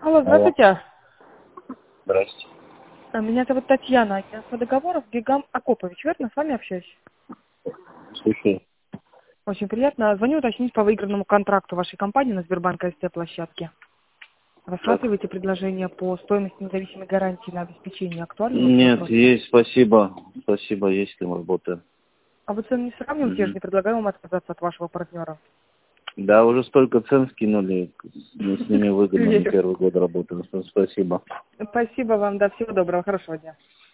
Алло, Алло. здравствуйте. Здрасте. Меня зовут Татьяна. Агентство договоров Гигам Акопович. Верно, с вами общаюсь? Слушай. Очень приятно. Звоню уточнить по выигранному контракту вашей компании на Сбербанк СТ-площадке. Рассматриваете предложение по стоимости независимой гарантии на обеспечение? Актуальный ваш Нет, вопрос? есть, спасибо. Спасибо, есть там работа. А вы цены не сравниваете? Я же не предлагаю вам отказаться от вашего партнера. Да, уже столько цен скинули. Мы с ними выгодно, не Верю. первый год работаем. Спасибо. Спасибо вам, да, всего доброго, хорошего дня.